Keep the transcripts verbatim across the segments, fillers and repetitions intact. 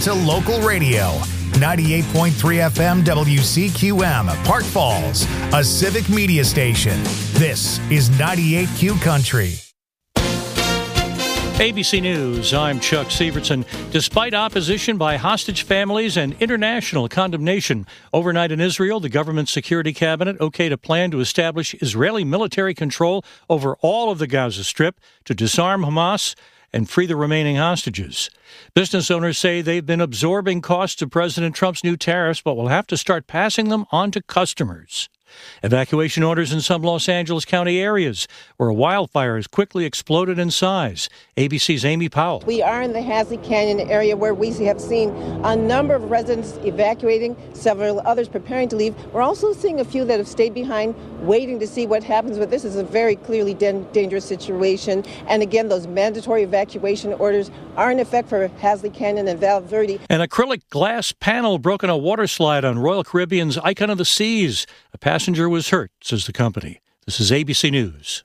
to local radio. ninety-eight point three F M W C Q M, Park Falls, a civic media station. This is ninety-eight Q Country. A B C News, I'm Chuck Severson. Despite opposition by hostage families and international condemnation, overnight in Israel, the government security cabinet okayed a plan to establish Israeli military control over all of the Gaza Strip to disarm Hamas and free the remaining hostages. Business owners say they've been absorbing costs of President Trump's new tariffs, but will have to start passing them on to customers. Evacuation orders in some Los Angeles County areas where a wildfire has quickly exploded in size. A B C's Amy Powell. We are in the Hasley Canyon area where we have seen a number of residents evacuating, several others preparing to leave. We're also seeing a few that have stayed behind, waiting to see what happens. But this is a very clearly dan- dangerous situation. And again, those mandatory evacuation orders are in effect for Hasley Canyon and Val Verde. An acrylic glass panel broke in a water slide on Royal Caribbean's Icon of the Seas. A passenger was hurt, says the company. This is A B C News.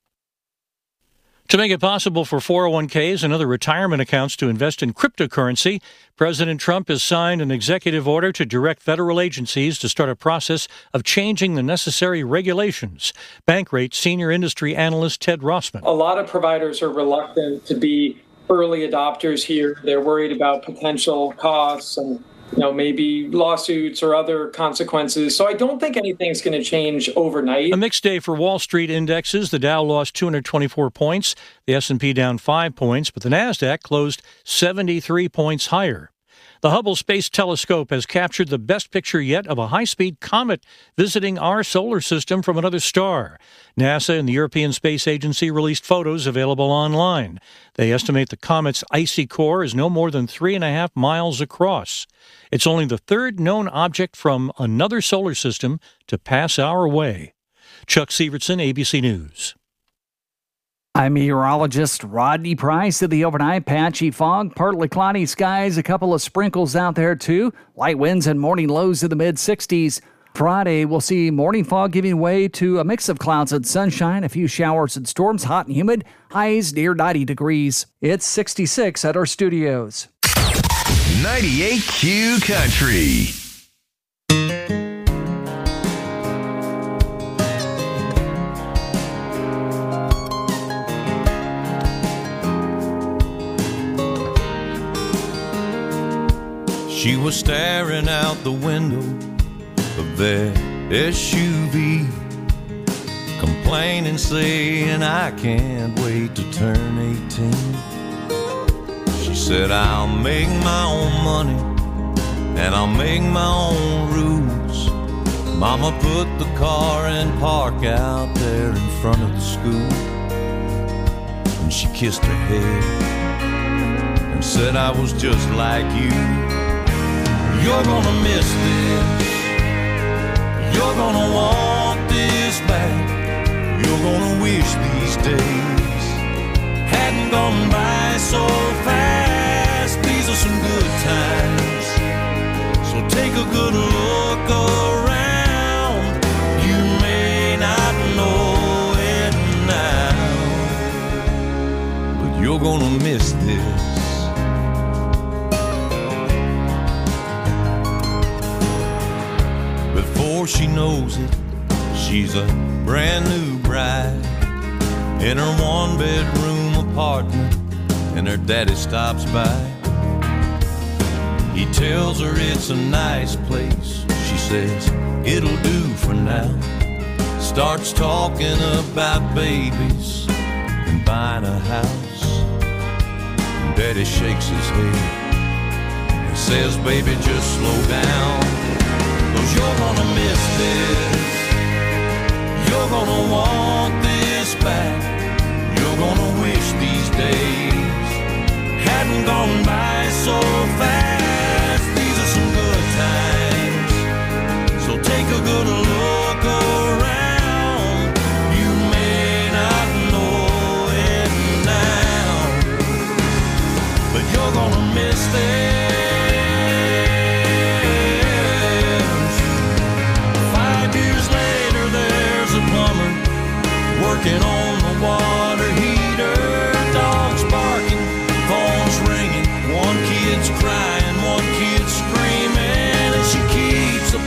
To make it possible for four oh one k's and other retirement accounts to invest in cryptocurrency, President Trump has signed an executive order to direct federal agencies to start a process of changing the necessary regulations. Bankrate senior industry analyst Ted Rossman. A lot of providers are reluctant to be early adopters here. They're worried about potential costs and you know, maybe lawsuits or other consequences. So I don't think anything's going to change overnight. A mixed day for Wall Street indexes. The Dow lost two hundred twenty-four points, the S and P down five points, but the Nasdaq closed seventy-three points higher. The Hubble Space Telescope has captured the best picture yet of a high-speed comet visiting our solar system from another star. NASA and the European Space Agency released photos available online. They estimate the comet's icy core is no more than three and a half miles across. It's only the third known object from another solar system to pass our way. Chuck Severson, A B C News. I'm meteorologist Rodney Price. At the overnight, patchy fog, partly cloudy skies, a couple of sprinkles out there too. Light winds and morning lows in the mid sixties. Friday, we'll see morning fog giving way to a mix of clouds and sunshine, a few showers and storms, hot and humid, highs near ninety degrees. It's sixty-six at our studios. ninety-eight Q Country. She was staring out the window of their S U V, complaining, saying, I can't wait to turn eighteen. She said, I'll make my own money and I'll make my own rules. Mama put the car in park out there in front of the school, and she kissed her head and said, I was just like you. You're gonna miss this. You're gonna want this back. You're gonna wish these days hadn't gone by so fast. These are some good times, so take a good look around. You may not know it now, but you're gonna miss this. Before she knows it, she's a brand new bride in her one-bedroom apartment, and her daddy stops by. He tells her it's a nice place. She says, it'll do for now. Starts talking about babies and buying a house. And daddy shakes his head and says, baby, just slow down. Cause you're gonna miss this. You're gonna want this back. You're gonna wish these days hadn't gone by so fast. These are some good times, so take a good look around. You may not know it now, but you're gonna miss this. Working on the water heater, dogs barking, phones ringing, one kid's crying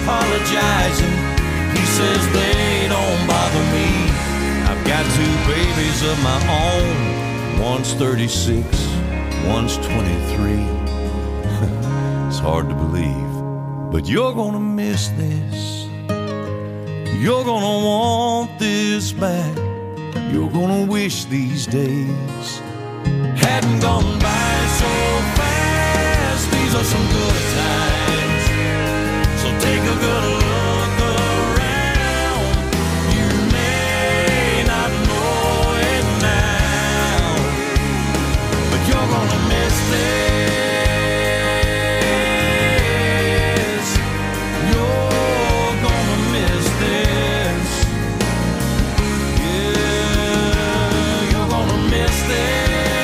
apologizing. He says they don't bother me. I've got two babies of my own. One's thirty-six, one's twenty-three. It's hard to believe, but you're gonna miss this. You're gonna want this back. You're gonna wish these days hadn't gone by so fast. These are some good times, so take a good look around. You may not know it now, but you're gonna miss this. You're gonna miss this. Yeah, you're gonna miss this.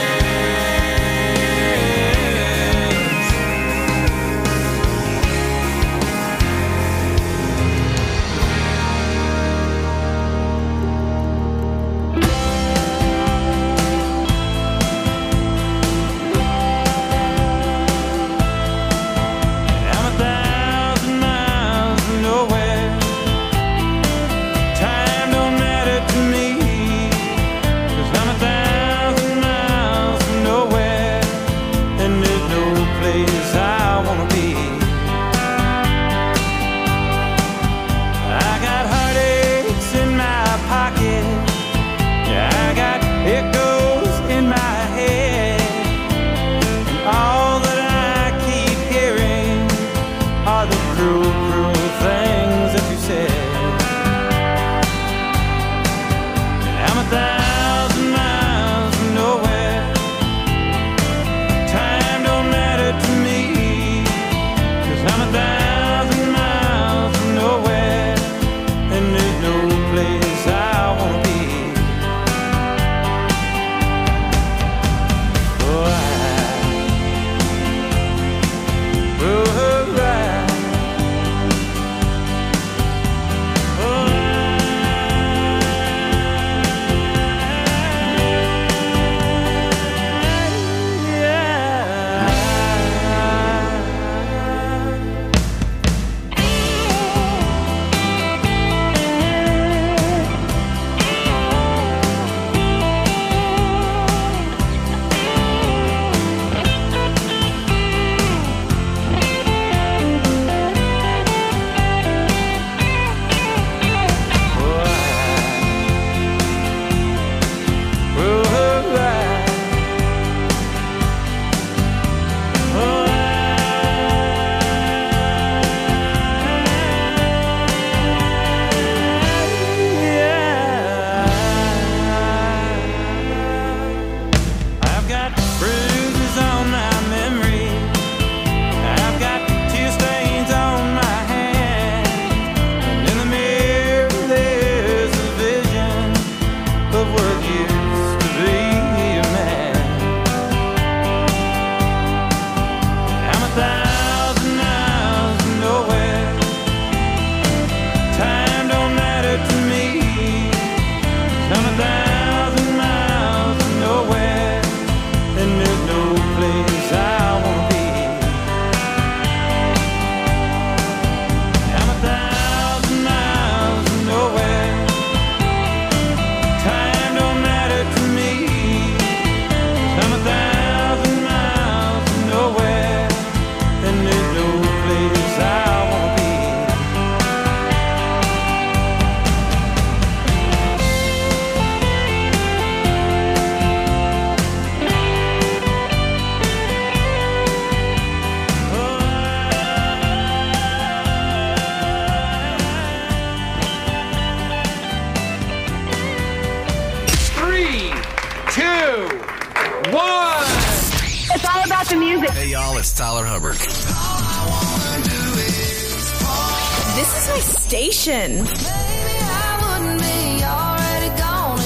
Hey, y'all, it's Tyler Hubbard. This is my station. Maybe I wouldn't be already gone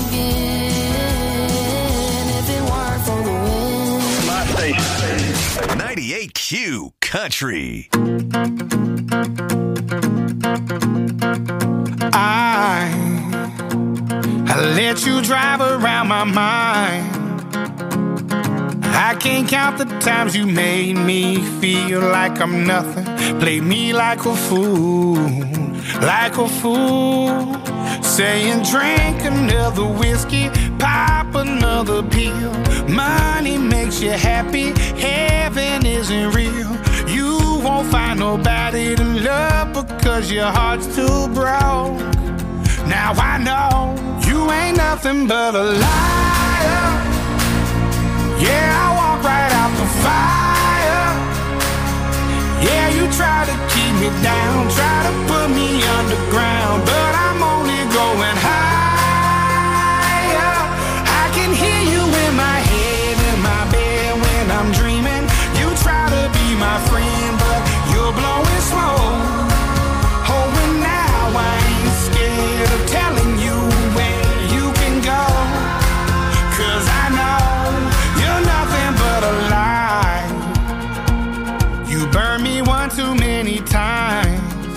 again if it weren't for the wind. My station. ninety-eight Q Country. I, I let you drive around my mind. I can't count the times you made me feel like I'm nothing. Play me like a fool, like a fool. Saying drink another whiskey, pop another pill. Money makes you happy, heaven isn't real. You won't find nobody to love because your heart's too broke. Now I know you ain't nothing but a liar. Yeah, I walk right out the fire. Yeah, you try to keep me down, try to put me underground, but I'm only going higher. I can hear you in my head, in my bed when I'm dreaming. You try to be my friend, but you're blowing smoke. Oh, and now I ain't scared of telling you where you can go, 'cause I know you're nothing but a lie. You burned me one too many times,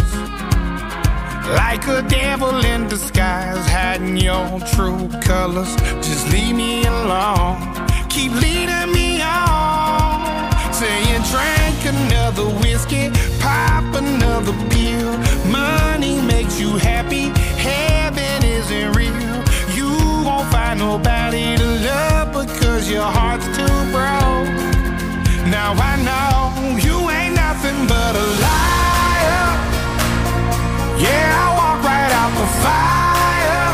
like a devil in disguise, hiding your true colors. Just leave me alone, keep leading me on. Saying drink another whiskey, pop another pill. Money makes you happy, heaven isn't real. You won't find nobody to love because your heart's too broke. Now I know you ain't nothing but a liar. Yeah, I walk right out the fire.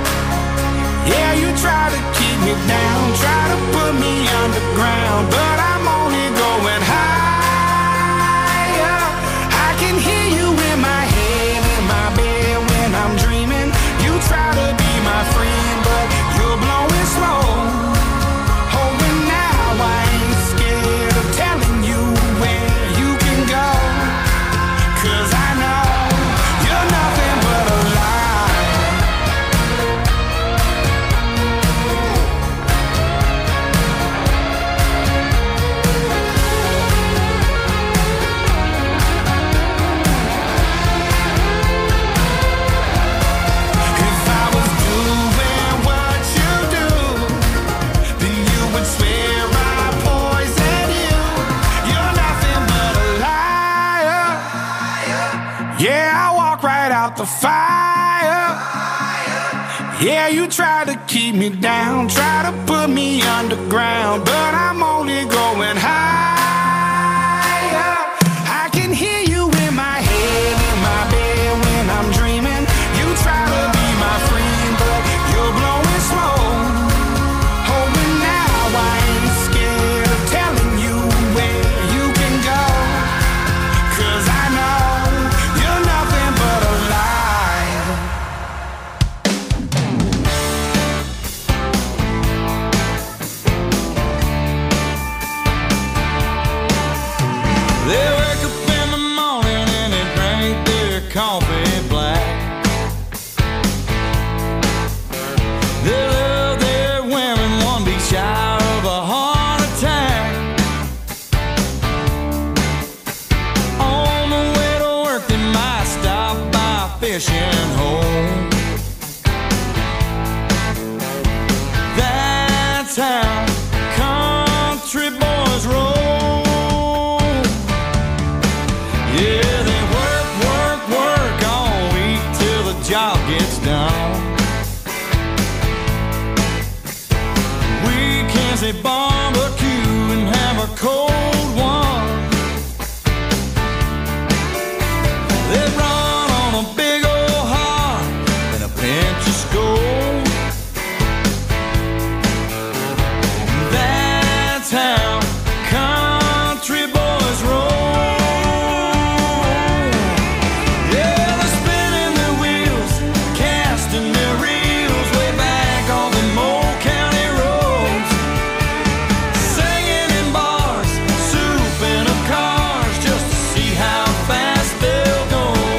Yeah, you try to keep me down, try to put me underground, but I'm only going higher. I can hear you in my head, in my bed when I'm dreaming. You try to be my friend, but you're blowing smoke. Oh, and now I ain't scared of telling you where you can go, 'cause I know you're nothing but a lie. If I was doing what you do, then you would swear I poisoned you. You're nothing but a liar. Yeah, I walk right out the fire. Yeah, you try to keep me down, try to put me underground, but I'm only going higher. I can hear you in my head, in my bed when I'm dreaming. You try to be my friend, but you're blowing smoke. Oh, and now I ain't scared of telling you where you can go, 'cause I know you're nothing but a lie. They wake up in the morning and they drink their coffee black. They love their women, one be shy of a heart attack. On the way to work they might stop by a fishing hole. That's how country boys roll. Yeah, they work, work, work all week till the job gets done. Weekends they barbecue and have a cold one. They run on a big old heart and a pinch of gold. That's how country boys roll. Yeah, they're spinning their wheels, casting their reels way back on the Moe County roads. Singing in bars, souping up cars just to see how fast they'll go.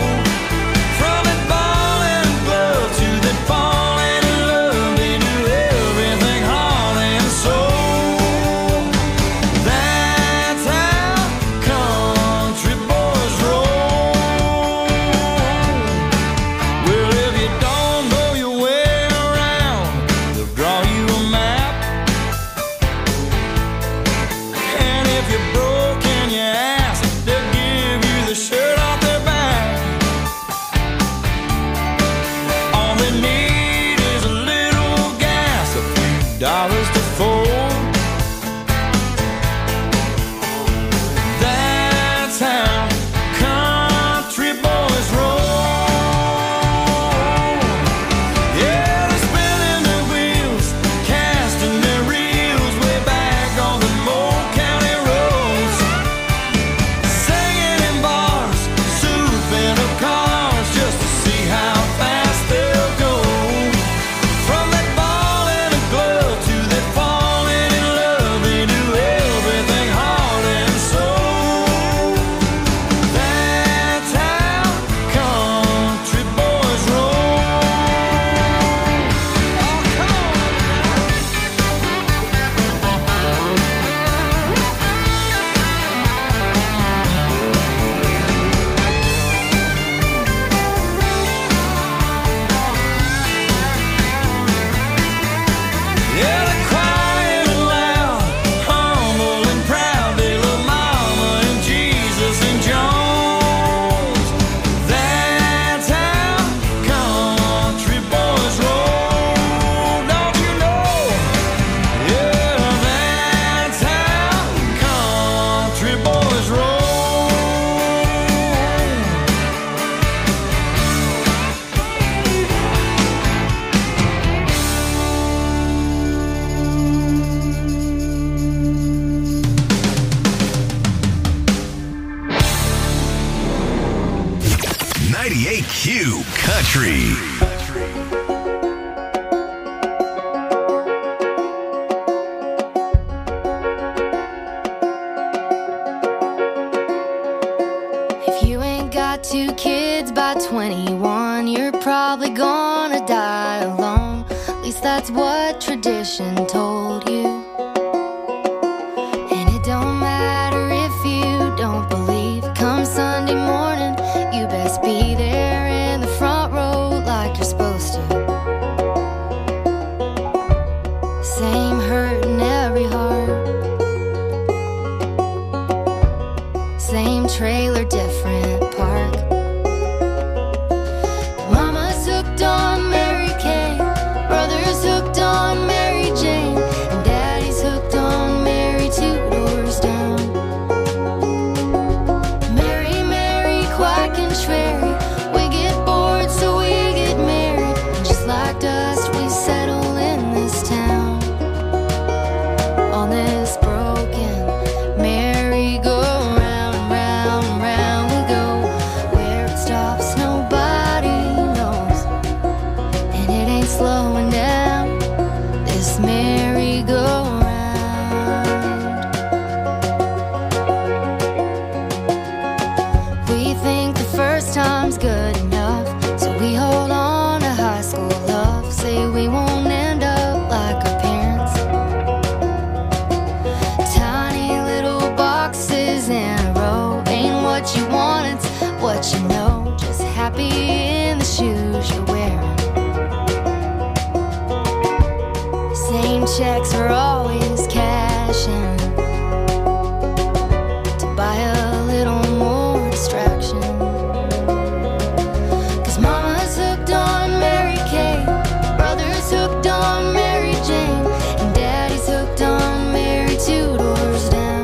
ninety-eight Q Country. If you ain't got two kids by twenty-one, you're probably gonna die alone. At least that's what tradition told you. And it don't matter if you don't believe. Come Sunday morning, you best be there in the front row like you're supposed to. Same hurt in every heart, same trailer, different park. Mama's hooked on Mary Kay, brother's hooked on Mary Jane, and daddy's hooked on Mary two doors down. Mary, Mary, quack and Sherry, we get bored so we get married, and just like dust we settle in this town. On this broken merry-go-round, round, round we go. Where it stops nobody knows, and it ain't slowing down, this merry-go-round. We think the first time's good enough, so we hold on to high school love. Say we won't end up like our parents, tiny little boxes in a row. Ain't what you want, it's what you know. Just happy in the shoes you're wearing. Same checks are always cashing to buy a little more distraction. Cause mama's hooked on Mary Kay, brother's hooked on Mary Jane, and daddy's hooked on Mary two doors down.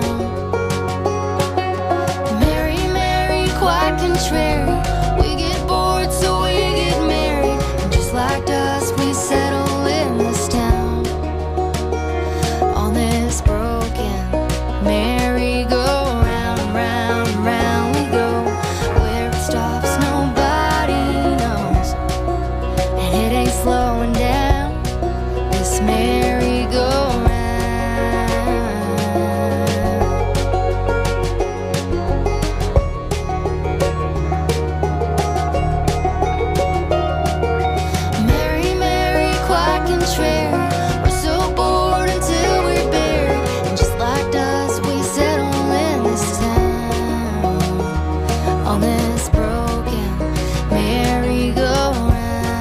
Mary, Mary, quack and Sherry, we get bored so we get married, and just like dust we settle in this town. On this broken merry-go-round, round, round we go. Where it stops nobody knows, and it ain't slowing down, this merry-go-round. Mary, Mary, quack and Sherry, we're so bored until we're buried, and just like dust we settle in this town. On this broken merry-go-round,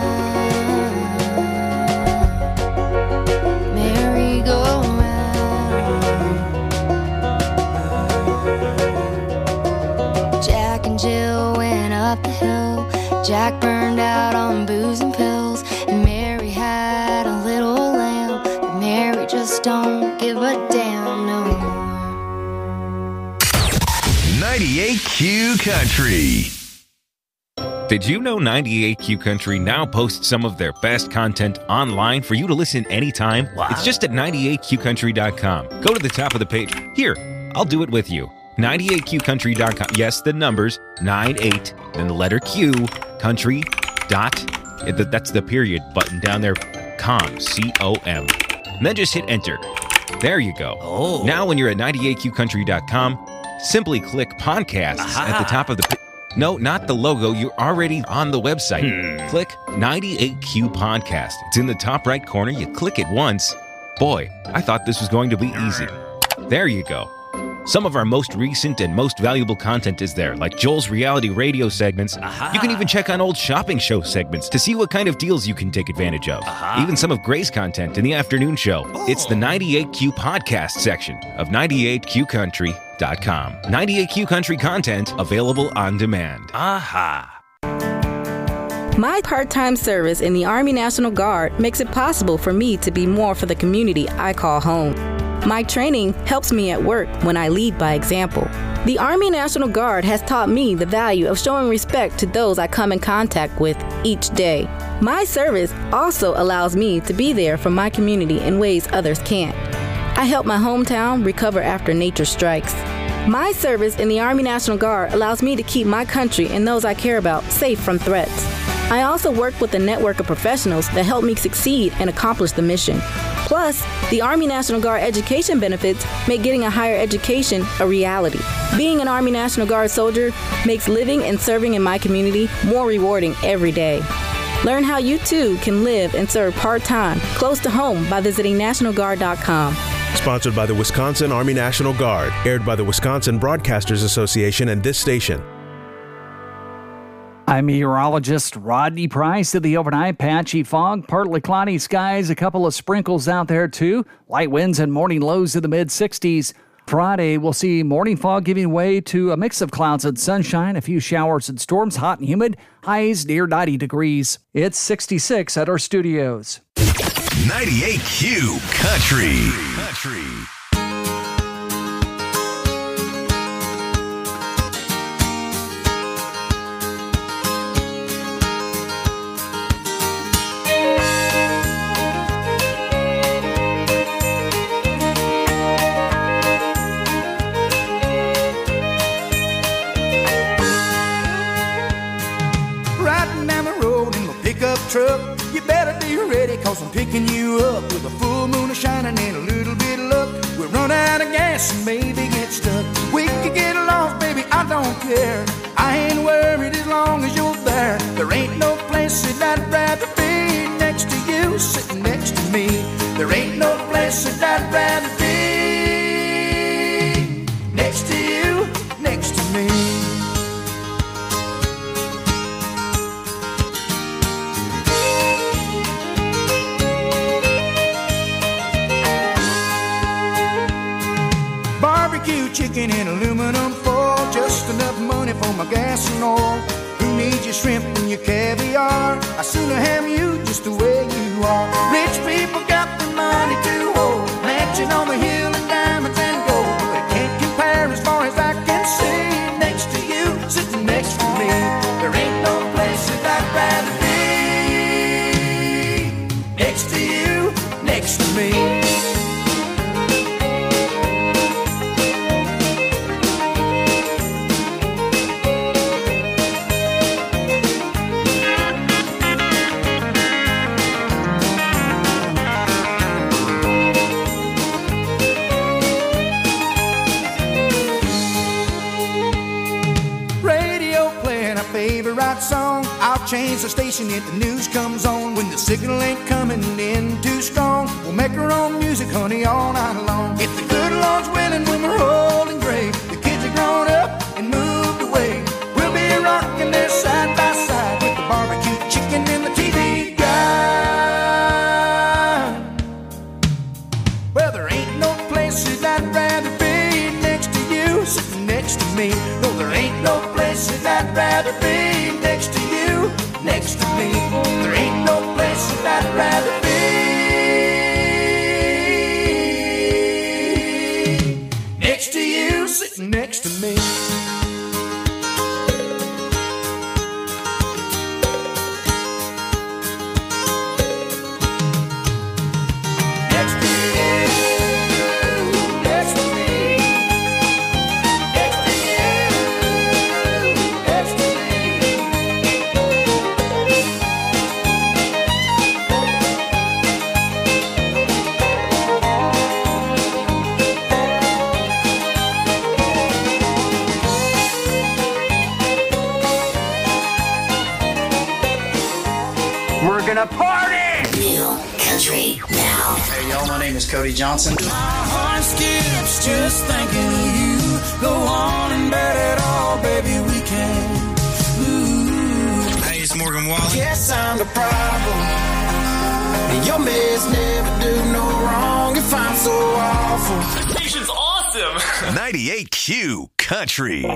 merry-go-round. Jack and Jill went up the hill. Jack burned out on booze and pills, and Mary had a little lamb, but Mary just don't give a damn no more. ninety-eight Q Country. Did you know ninety-eight Q Country now posts some of their best content online for you to listen anytime? Wow. It's just at ninety-eight q country dot com. Go to the top of the page. Here, I'll do it with you. ninety-eight q country dot com. Yes, the numbers, ninety-eight, then the letter Q, country, dot, that's the period button down there, com, C O M. And then just hit enter. There you go. Oh. Now when you're at ninety-eight q country dot com, simply click podcasts Aha. at the top of the page. No, not the logo. You're already on the website. Hmm. Click ninety-eight Q Podcast. It's in the top right corner. You click it once. Boy, I thought this was going to be easy. There you go. Some of our most recent and most valuable content is there, like Joel's reality radio segments. Aha. You can even check on old shopping show segments to see what kind of deals you can take advantage of. Aha. Even some of Gray's content in the afternoon show. Oh. It's the ninety-eight Q Podcast section of ninety-eight q country dot com. ninety-eight Q Country content available on demand. Aha. My part-time service in the Army National Guard makes it possible for me to be more for the community I call home. My training helps me at work when I lead by example. The Army National Guard has taught me the value of showing respect to those I come in contact with each day. My service also allows me to be there for my community in ways others can't. I help my hometown recover after nature strikes. My service in the Army National Guard allows me to keep my country and those I care about safe from threats. I also work with a network of professionals that help me succeed and accomplish the mission. Plus, the Army National Guard education benefits make getting a higher education a reality. Being an Army National Guard soldier makes living and serving in my community more rewarding every day. Learn how you too can live and serve part-time, close to home by visiting national guard dot com. Sponsored by the Wisconsin Army National Guard, aired by the Wisconsin Broadcasters Association and this station. I'm meteorologist Rodney Price. Of the overnight, patchy fog, partly cloudy skies, a couple of sprinkles out there too. Light winds and morning lows in the mid sixties. Friday, we'll see morning fog giving way to a mix of clouds and sunshine, a few showers and storms, hot and humid, highs near ninety degrees. It's sixty-six at our studios. ninety-eight Q Country. Country. Truck, you better be ready, cause I'm picking you up with a full moon shining and a little bit of luck. We'll run out of gas and maybe get stuck. We could get lost, baby, I don't care. I ain't worried as long as you're there. There ain't no place that I'd rather be next to you, sitting next to me. There ain't no place that I'd rather be next to you, next to me. Chicken in aluminum foil, just enough money for my gas and oil. Who needs your shrimp and your caviar? I sooner have you just the way you are. Rich people got the money to hold, mansion on the hill and diamonds and gold. They can't compare as far as I can see. Next to you, sitting next to me. There ain't no place that I'd rather be. Next to you, next to me. Song. I'll change the station if the news comes on. When the signal ain't coming in too strong, we'll make our own music, honey, all night long. If the good Lord's willing, when we're old and gray, the kids are grown up and moved away, we'll be rocking there side by side with the barbecue chicken and the T V guide. Well, there ain't no places I'd rather be next to you, sitting next to me. No, there ain't no places I'd rather be next to you, next to me. There ain't no place that I'd rather be next to you, sitting next to me. Cody Johnson. My heart skips just thinking of you. Go on and bet it all, baby, we can. Ooh. Hey, it's Morgan Wallen. Guess I'm the problem. Your mess never do no wrong if I'm so awful. The station's awesome. ninety-eight Q Country.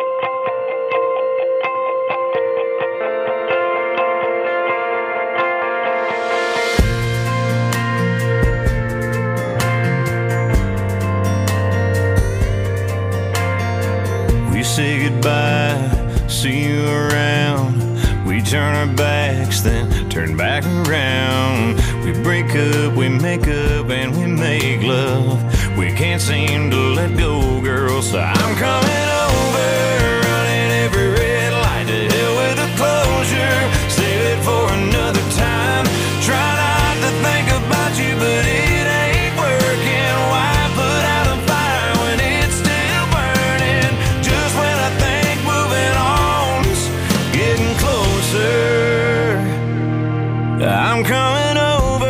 Say goodbye, see you around. We turn our backs, then turn back around. We break up, we make up, and we make love. We can't seem to let go, girl. So I'm coming over, running every red light. To hell with the closure, save it for another time. Try not to think about you, but it ain't working. Why put out a fire when it's still burning? Just when I think moving on's getting closer, I'm coming over.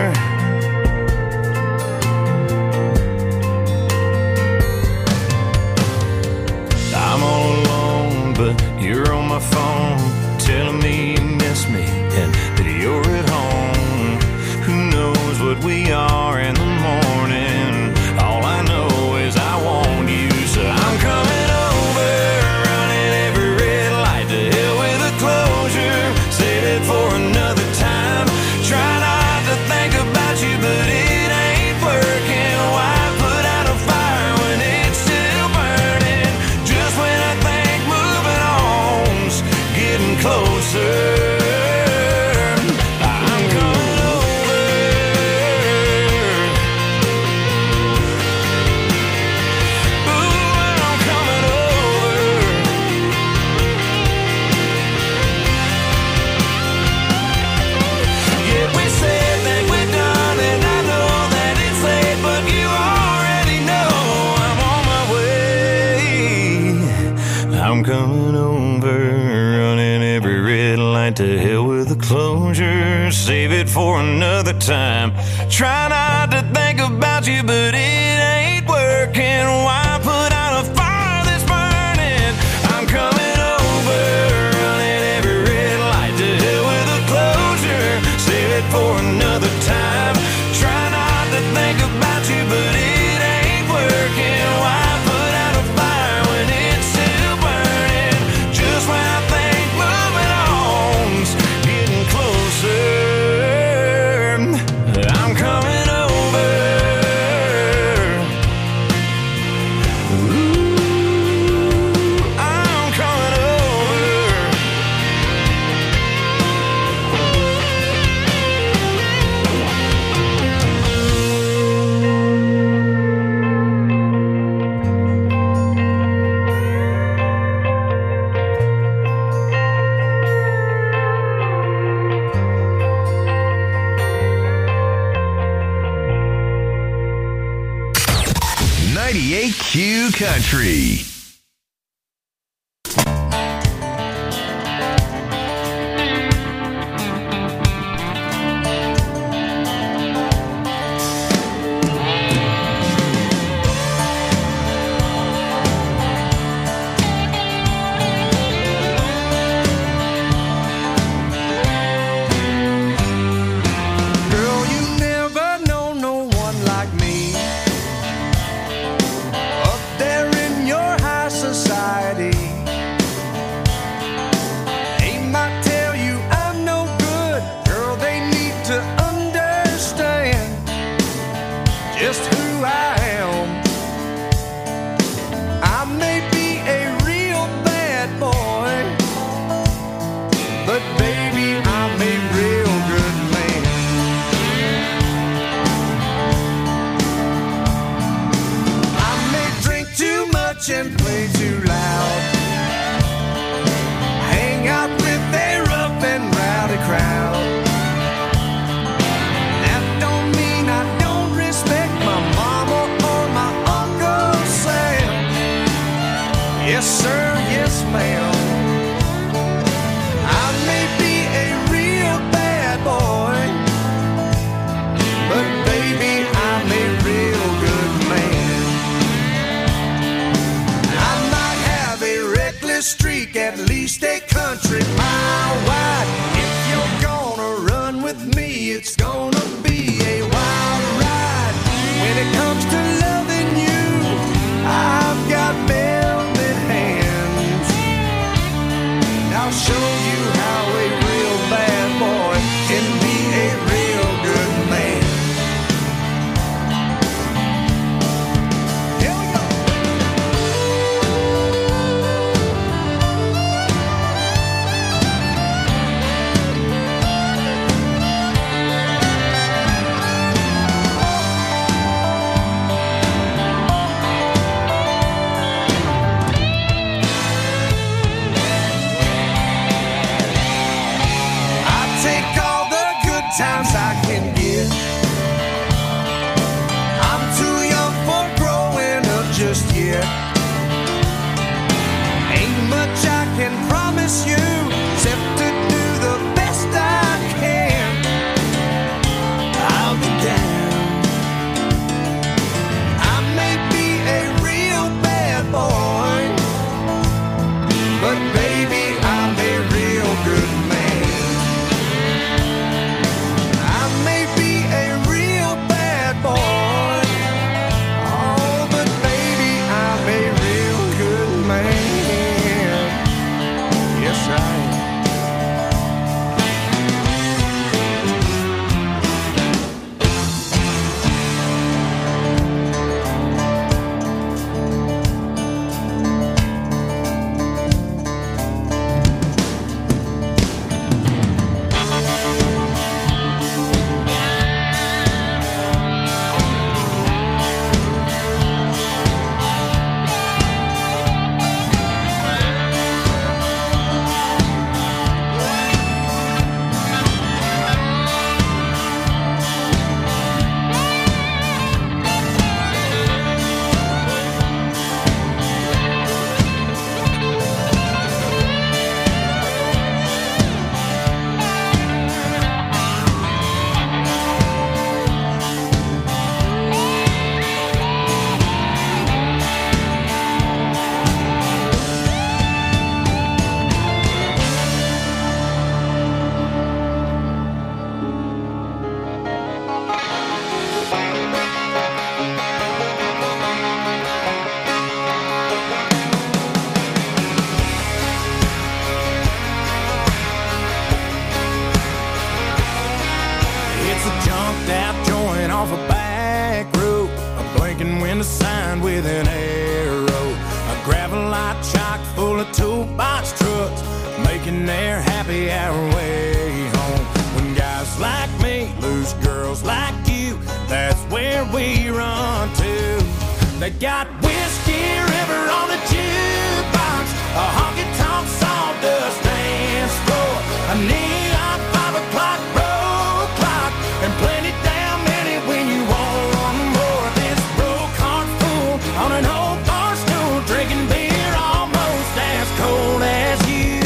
I'm all alone, but you're on my phone, telling me you miss me and that you're at home. Who knows what we are in the morning? All I know is I want you, so I'm coming over, running every red light. To hell with the closure, save it for another time. Try not to think about you, but it ain't working. Why put out a fire when it's still burning? Just when I think moving on's getting closer, I'm coming over. Ooh, I'm coming over. Yeah, we said that we're done, and I know that it's late, but you already know I'm on my way. I'm coming over, running every red light. To hell with the closure, save it for another time. Try not to think about you, but it ain't working. Why put out a fire that's burning? I'm coming over, running every red light. To hell with the closure, save it for another time. Try not to think about you, but it ain't working. Why put out a fire when it's still burning? Just when I think moving on's getting closer, I'm coming over. Ooh, I'm coming over. ninety-eight Q Country. Girl, you never know no one like me. Up there in your high society, they might tell you I'm no good. Girl, they need to understand just who I am. I may be a real bad boy, but baby, I'm a real good man. I may drink too much and play too loud, hang out with a rough and rowdy crowd. That don't mean I don't respect my mama or my Uncle Sam. Yes, sir, yes, ma'am. I may be a real bad boy, but baby, I'm a real good man. I might have a reckless streak, at least a country mile wide. If you're gonna run with me, it's gonna be a wild ride. When it comes to loving you, I've got velvet hands. And I'll show you how a real bad boy can be a real good man. Here we go. times I can get. I'm too young for growing up just yet. Ain't much I can promise you except to do the best I can. I'll be down. I may be a real bad boy, but baby, I'm a real good man. I may be a real bad boy, oh, but baby, I'm a real good man. Yes, I am. It's a junked out joint off a back road, a blinking window sign with an arrow, a gravel-lot chock full of toolbox trucks, making their happy hour way home. When guys like me lose girls like you, that's where we run to. They got Whiskey River on the jukebox, a honky-tonk sawdust dance floor, a neon five o'clock road clock, and plenty damn many when you want one more. This broke heart fool on an old bar stool, drinking beer almost as cold as you.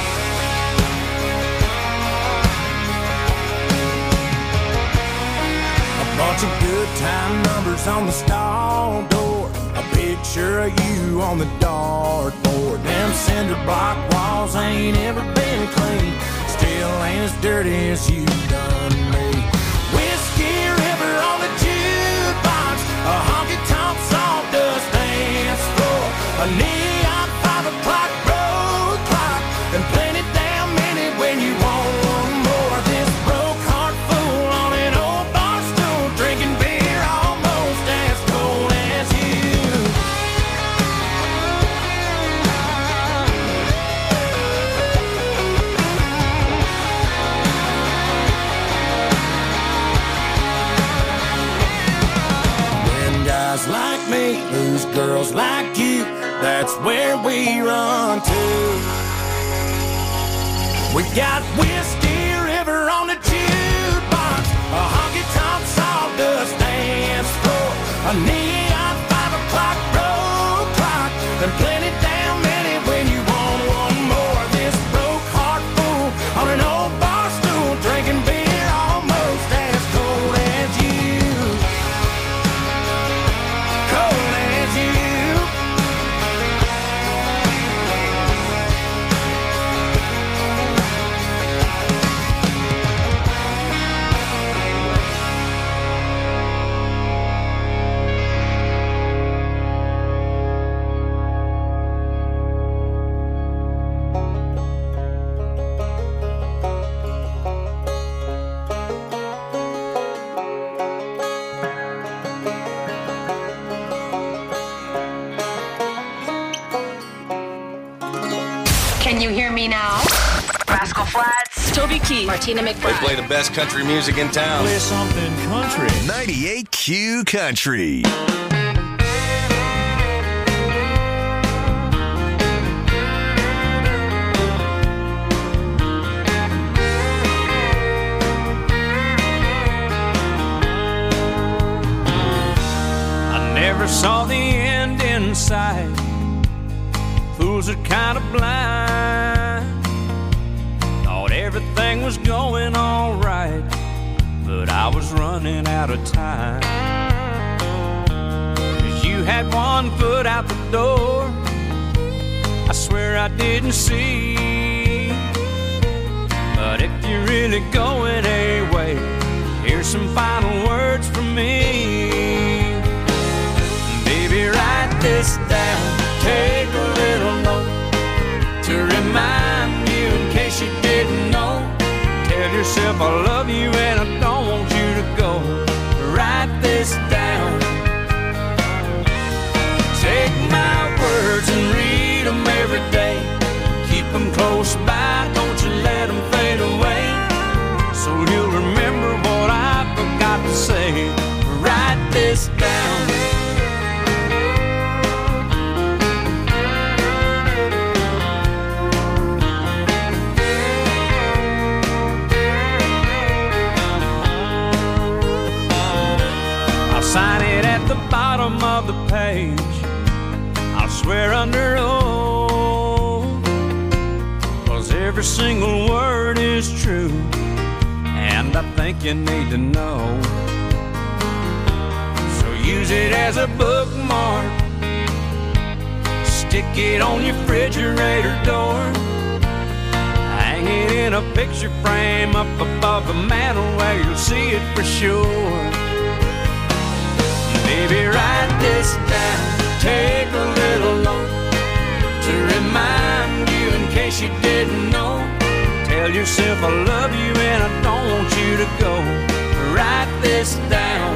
A bunch of good time numbers on the stall door, a picture of you on the dartboard. Them cinder block walls ain't ever been clean, still ain't as dirty as you done me. Whiskey River on the jukebox, a honky-tonk sawdust dance floor, a neon five o'clock road clock, and plenty damn many when you want one more. This broke heart fool on an old bar stool, drinking beer almost as cold as you. When guys like me lose girls like you, that's where we run to. We got Whiskey River on the jukebox, a honky-tonk sawdust dance floor, a neon five o'clock road clock, and plenty damn many when you want one more. This broke heart fool on an old bar stool, drinking beer almost as cold as you. Cold as you. Can you hear me now? Rascal Flatts, Toby Keith, Martina They McBride. play the best country music in town. Play something country. ninety-eight Q Country. the end in sight. Fools are kind of blind. Thought everything was going all right, but I was running out of time. 'Cause you had one foot out the door, I swear I didn't see. But if you're really going away, here's some final words from me. Baby, write this down, take a little note to remind you in case you didn't know. Tell yourself I love you and I don't want you to go. Write this down. Take my words and read them every day. Keep them close by, don't you let them fade away. So you'll remember what I forgot to say. Write this down. I'll sign it at the bottom of the page. I'll swear under oath, 'cause every single word is true, and I think you need to know. So use it as a bookmark, stick it on your refrigerator door, hang it in a picture frame up above the mantle where you'll see it for sure. Baby, write this down, take a little note to remind you in case you didn't know. Tell yourself I love you and I don't want you to go. Write this down.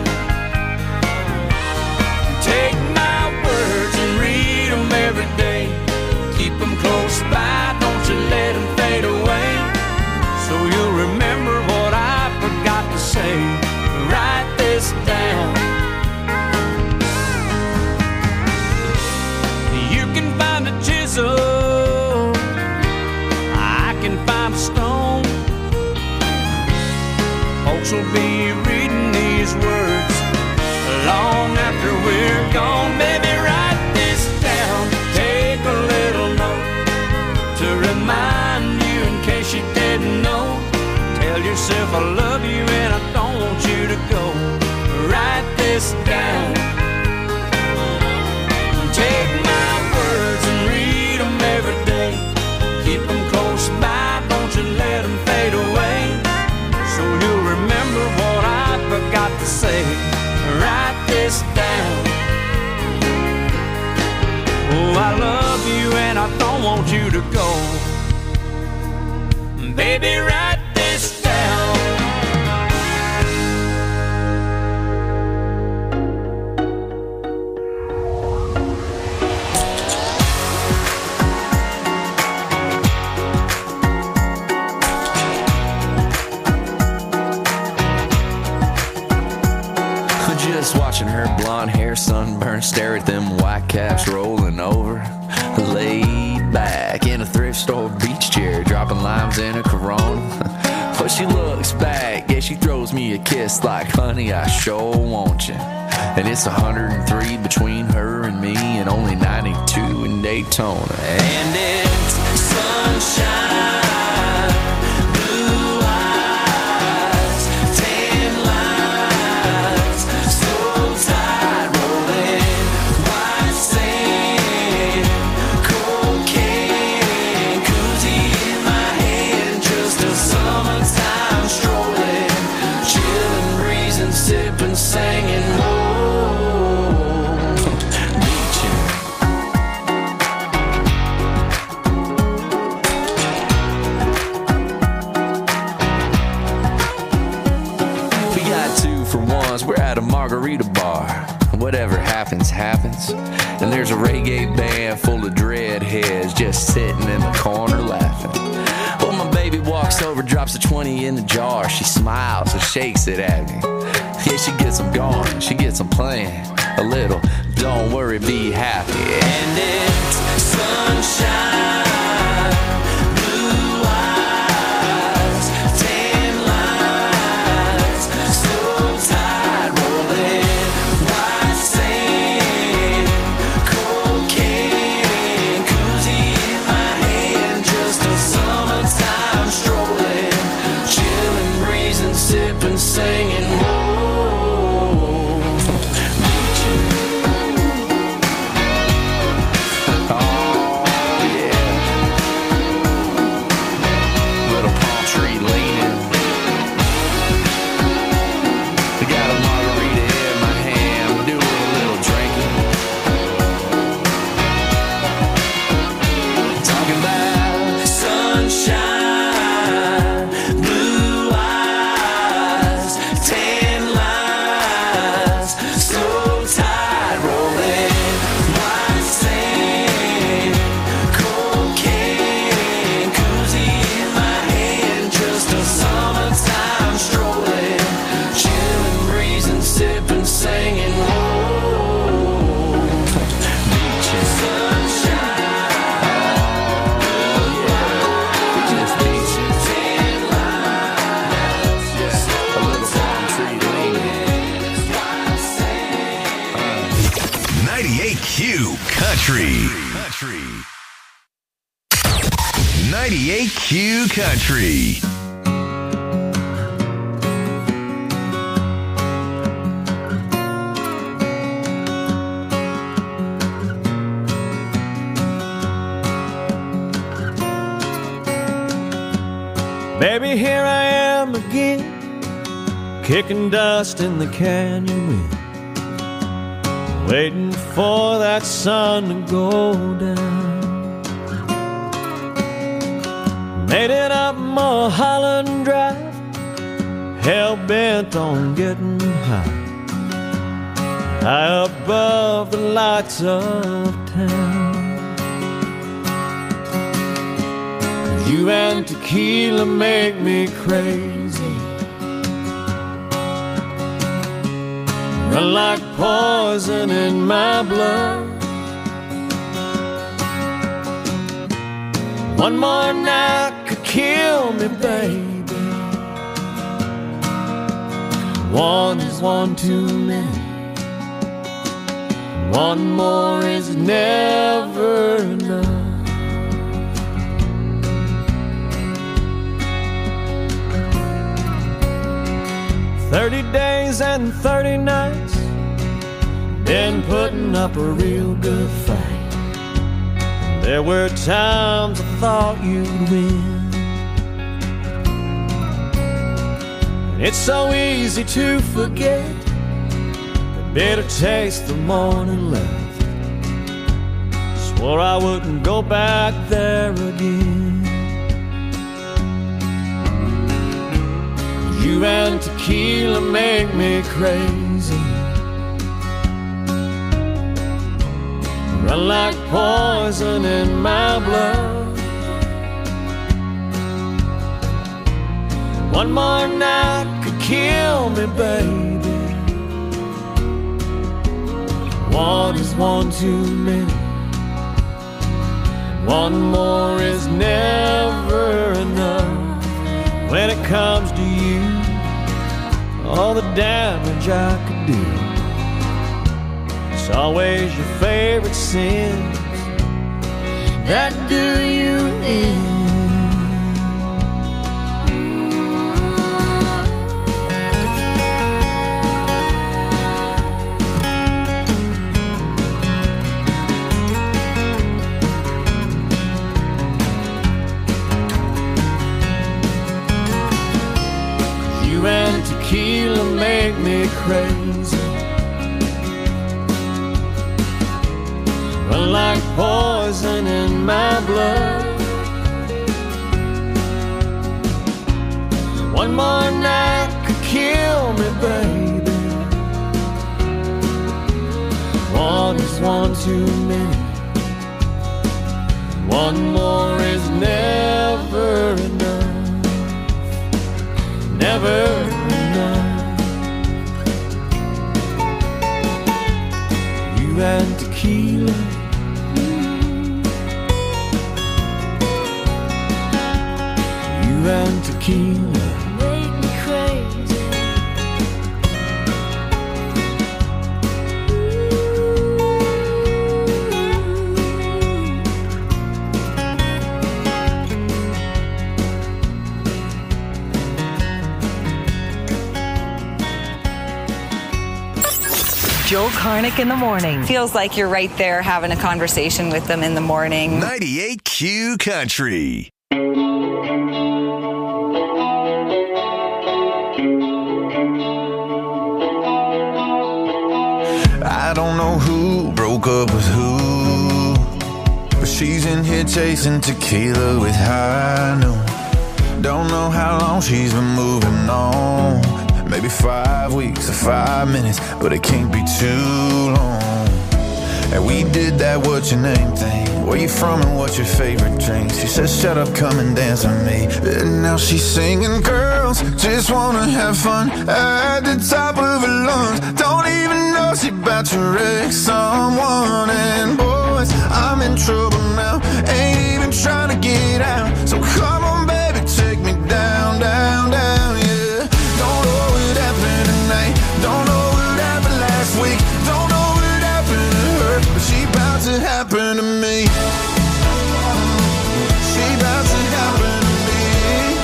Take my words and read them every day. Keep them close by, don't you let them fade away. So you'll remember what I forgot to say. Write this down. You can find a chisel, I can find a stone. Folks will be reading these words long after we're gone. Baby, write this down, take a little note to remind you in case you didn't know. Tell yourself I love you and I don't want you to go. Write this down. Take my words and read them every day. Keep them close by, don't you let them fade away. So you'll remember what I forgot to say. Write this down. Oh, I love you and I don't want you to go. Baby, write this down. Just watching her blonde hair sunburned, stare at them white caps rolling over. Laid back in a thrift store beach chair, dropping limes in a Corona. But she looks back, yeah, she throws me a kiss like, honey, I sure want you. And it's one hundred three between her and me, and only ninety-two in Daytona. And it's sunshine. Singing, oh, beaching. We got two for ones, we're at a margarita bar. Whatever happens, happens. And there's a reggae band full of dreadheads just sitting in the corner laughing. Well, my baby walks over, drops a twenty in the jar. She smiles and shakes it at me. Yeah, she gets them going, she gets them playing a little. Don't worry, be happy. And it's sunshine, blue eyes, tan lines, slow tide rolling, white sand, sunshine, blue eyes, tan lines, slow tide rolling, white sand, cocaine, koozie in my hand, just a summertime strolling, chilling, breezing, sipping, singing, whoa, beaches, sunshine. ninety-eight Q Country. Country. ninety-eight Q Country. Baby, here I am again, kicking dust in the canyon wind, waiting for that sun to go down. Made it up Mulholland Drive, hell-bent on getting high, high above the lights of town. You and tequila make me crazy, run like poison in my blood. One more night could kill me, baby. One is one too many. One more is never enough. Thirty days and thirty nights, been putting up a real good fight. There were times I thought you'd win. It's so easy to forget the bitter taste the morning left. Swore I wouldn't go back there again. You and tequila make me crazy, run like poison in my blood. One more night could kill me, baby. One is one too many. One more is never enough. When it comes to you, all the damage I could do, it's always your favorite sins that do you in. You and tequila make me crazy, run like poison in my blood. One more night could kill me, baby. One is one too many. One more is never enough. Never enough. You and tequila, you and tequila make me crazy. Joel Karnick in the morning. Feels like you're right there having a conversation with them in the morning. ninety-eight Q Country. I don't know who broke up with who, but she She's in here chasing tequila with high noon. Don't know how long she's been moving on. Maybe five weeks or five minutes, but it can't be too long. And we did that what's your name thing. Where you from and what's your favorite drink? She said shut up, come and dance with me. And now she's singing, girls just wanna have fun at the top of her lungs. Don't even know she about to wreck someone. And boys, I'm in trouble now, ain't even trying to get out. So come on baby, take me down, down, down, yeah. Don't know what happened tonight, don't know what happened last week, don't know what happened to her, but she about to happen to me. She about to happen to me.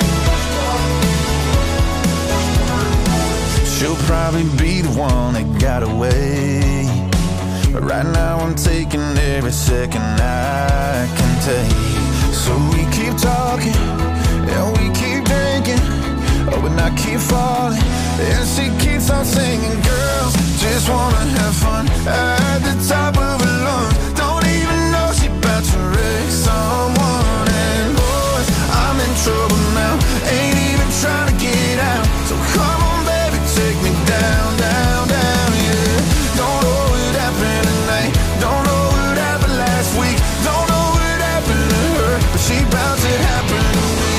She'll probably be the one that got away, but right now I'm taking every second I can take. So we keep talking, and we keep drinking, oh, but I keep falling, and she keeps on singing. Girls just wanna have fun at the top of her lungs. Don't even know she about to wreck someone. And boys, I'm in trouble now, ain't even trying to get out. So come on baby, take me down, down, down, yeah. Don't know what happened tonight, don't know what happened last week, don't know what happened to her, but she about to happen to me.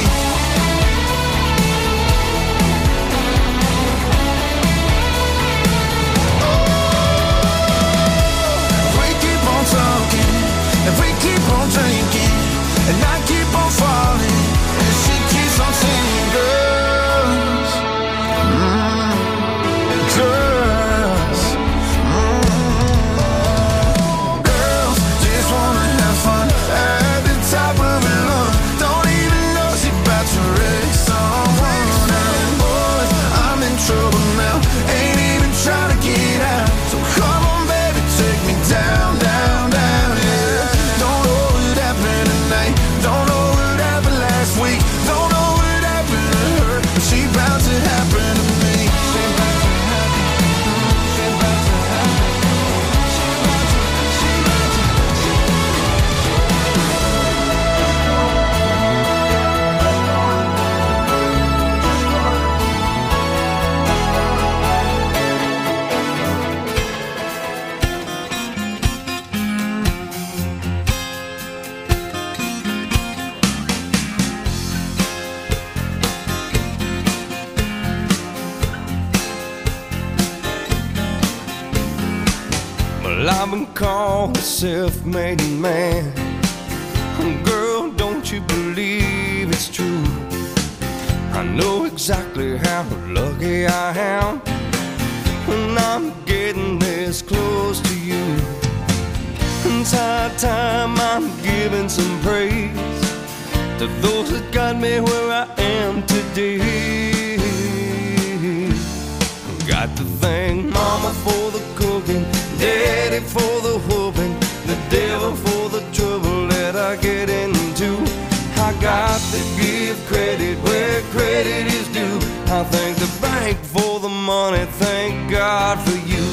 If we keep on drinking, and I keep on falling, and she keeps on singing, girls, mm, girls, mm, girls just wanna have fun at the top of her lungs. Don't even know she about to wreck someone. And boys, I'm in trouble now, ain't even trying to get out. So come on baby, take me down, down, down, yeah. Don't know what happened tonight, don't know what happened last week, don't know what happened to her, but she about to happen to me. She about to happen, she about to happen, she about to, she about Well, I've been called a self-made man. Girl, don't you believe it's true? I know exactly how lucky I am when I'm getting this close to you. It's high time I'm giving some praise to those that got me where I am today. Got to thank Mama for the cooking, Daddy for the whooping, the devil for the trouble that I get into. I got to give credit where credit is due. I thank the bank for the money, thank God for you.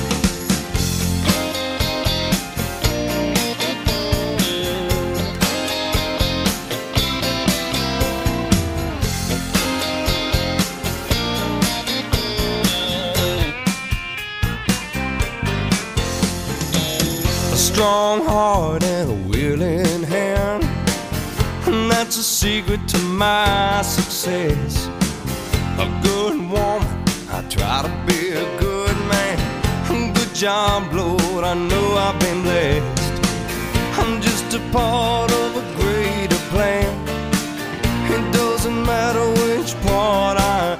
A strong heart and a willing hand, and that's a secret to my success. A good woman, I try to be a good man. Good job, Lord, I know I've been blessed. I'm just a part of a greater plan. It doesn't matter which part I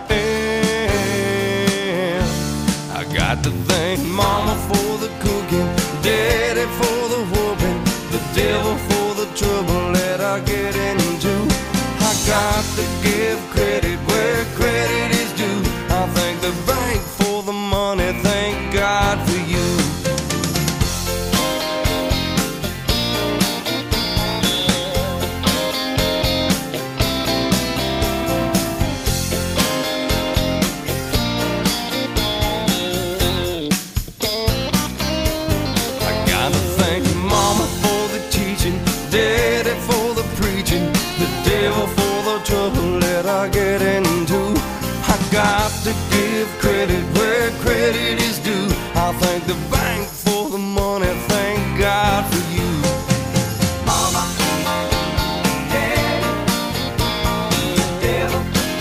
am. I got to thank Mama for the cooking, Daddy for the whooping, the devil for the trouble that I get into. I got to give credit where credit is due. I thank the bank for the money, thank God for you. I gotta thank Mama for the teaching, Daddy the trouble that I get into. I got to give credit where credit is due. I thank the bank for the money, thank God for you. Mama, Daddy, the devil.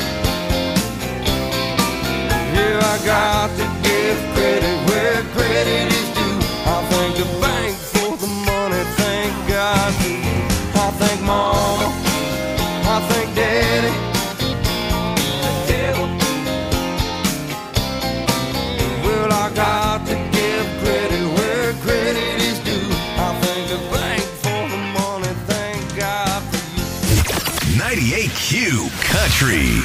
Yeah, I got to give credit where credit is due. I thank the bank for the money, thank God for you. I thank Mama, I thank Daddy, the devil. Well, I got to give credit where credit is due. I thank the bank for the money, thank God for you. ninety-eight Q Country.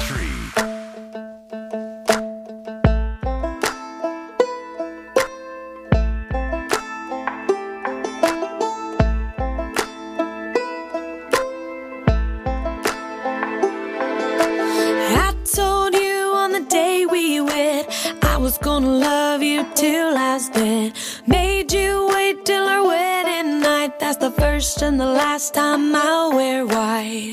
And the last time I'll wear white.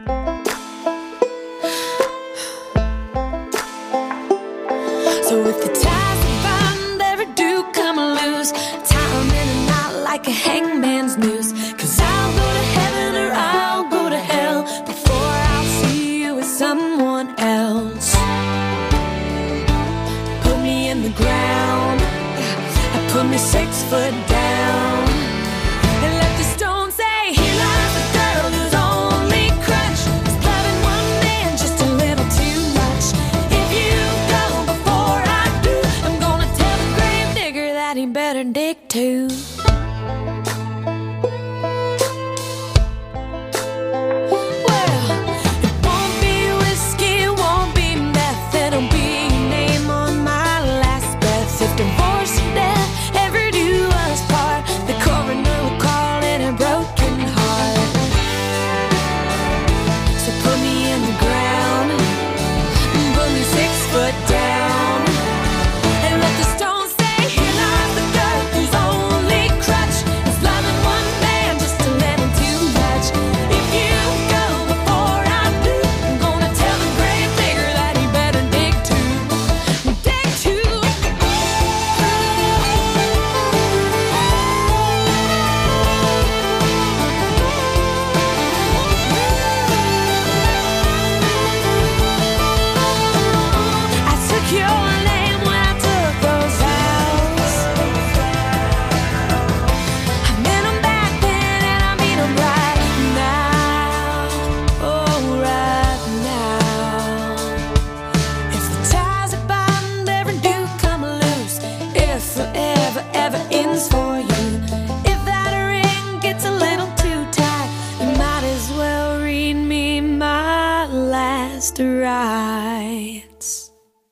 So if the ties we bind ever do come loose, tie 'em in a knot like a hangman's noose. Cause I'll go to heaven or I'll go to hell before I'll see you with someone else. Put me in the ground, put me six foot down. Dick too. rights.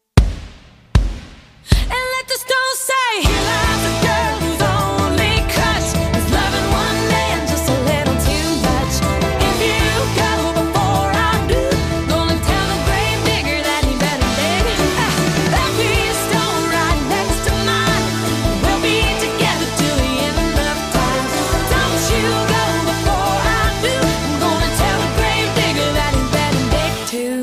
And let the stone say, here lies a girl whose only crutch is loving one man just a little too much. If you go before I do, gonna tell the grave digger that he better dig. There'll be a stone right next to mine. We'll be together till the end of time. Don't you go before I do, I'm gonna tell the grave digger that he better dig too.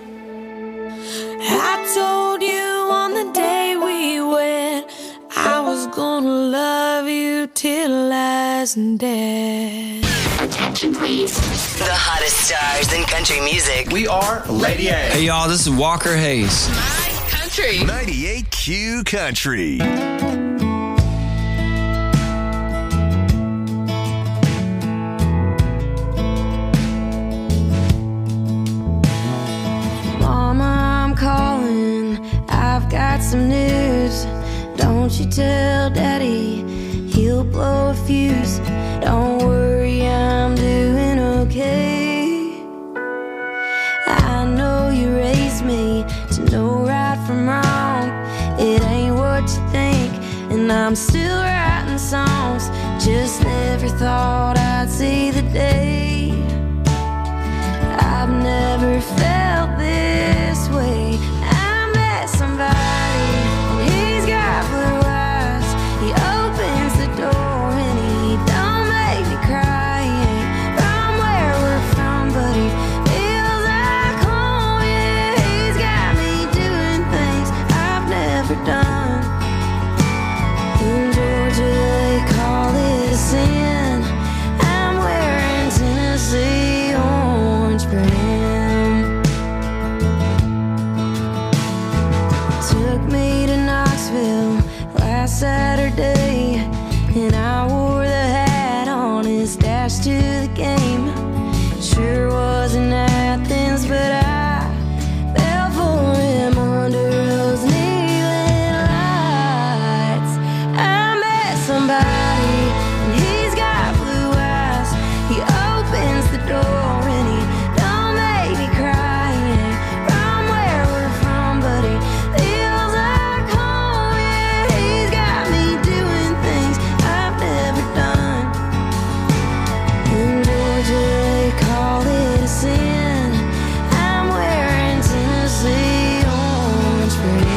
I told you on the day we wed, I was gonna love you till last dead. Attention please. The hottest stars in country music. We are Lady A. Hey y'all, this is Walker Hayes. Country. ninety-eight Q Country. Mama, I'm calling. I've got some news. Don't you tell Daddy, he'll blow a fuse. Don't worry, I'm doing okay. I know you raised me to know right from wrong. It ain't what you think, and I'm still writing songs. Just never thought I'd see the day. I've never felt this way. I met somebody, and he's got blue eyes. He opens the door and he don't make me cry. He ain't from where we're from, but he feels last Saturday, and I wore the hat on his dash to the game. Sure was in Athens, but I fell for him under those neon lights. I met somebody, and he's got blue eyes. He opens the door and he don't make me cry. He ain't from where we're from, but he feels like home. Yeah, he's got me doing things I've never done. In Georgia they call it a sin. I'm wearing Tennessee orange for him.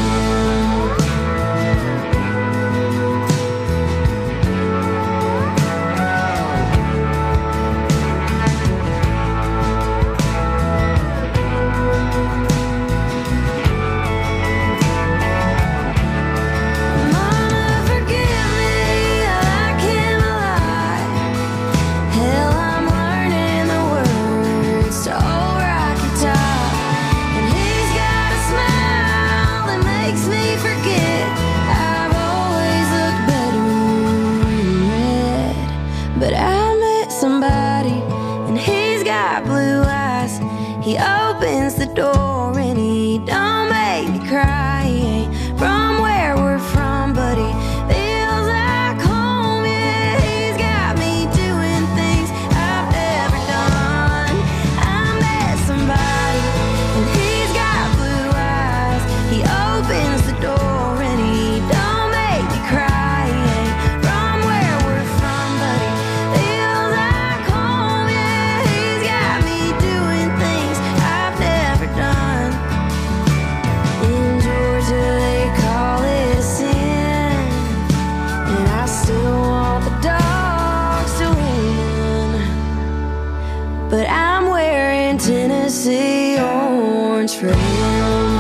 Mama, forgive me, I like him a lot. Hell, I'm learning the words to Old Rocky Top. And he's got a smile that makes me forget I've always looked better in red. But I met somebody, and he's got blue eyes. He opens the door and he don't make me cry. He ain't from where we're from, but he feels like home. Yeah, he's got me doing things I've never done. I met somebody, and he's got blue eyes. He opens the door and he don't make me cry. He ain't from where we're from, but he feels like home. Yeah, he's got me doing things I've never done. In Georgia they call it a sin, and I still want the dogs to win. But I'm wearing Tennessee orange for him.